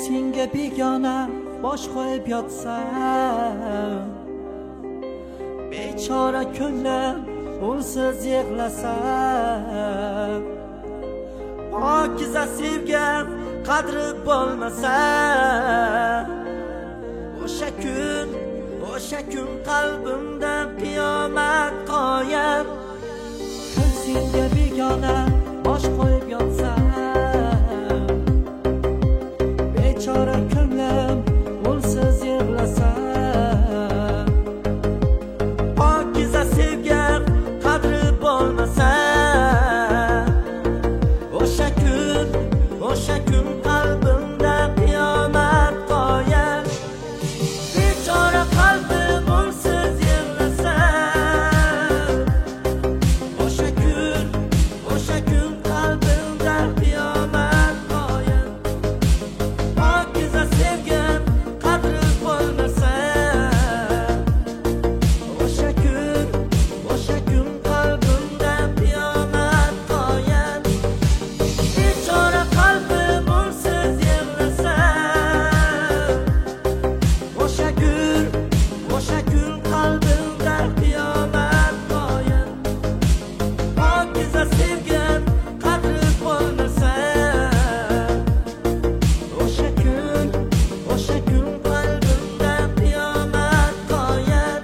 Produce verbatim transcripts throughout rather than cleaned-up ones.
senga begona bosh qo'yib yotsam, bechora ko'nglim unsiz yig'lasam, pokiza sevgim qadri bo'lmasa, o'sha kun o'sha kun qalbimda qiyomat qoyim. Senga begona bosh qo'yib yotsam, bechora ko'nglim unsiz yig'lasam, pokiza sevgim qadri bo'lmasa, o'sha kun o'sha kun qalbimda qiyomat qoyim. Bechora qalbim unsiz yig'lasam, o'sha kun o'sha kun qalbimda qiyomat qoyim. Pokiza sevgim qadri bo'lmasa, o'sha kun o'sha kun qalbimda qiyomat qoyim. Bechora qalbim unsiz yig'lasam, o'sha kun o'sha kun qalbimda qiyomat qoyim. Pokiza sevgim qadri bo'lmasa, o'sha kun o'sha kun qalbimda qiyomat qoyim.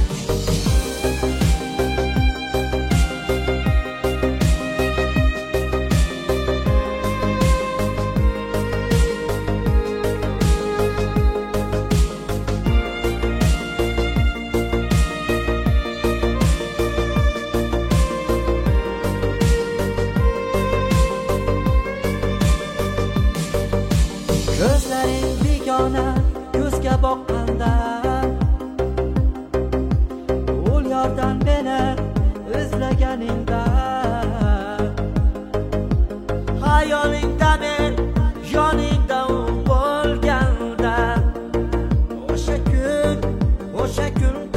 Ko'zlaring begona ko'zga boqqanda, ul yordan meni izlaganingda, xayolingda men yoningda u bo'lganda, o'sha kun o'sha kun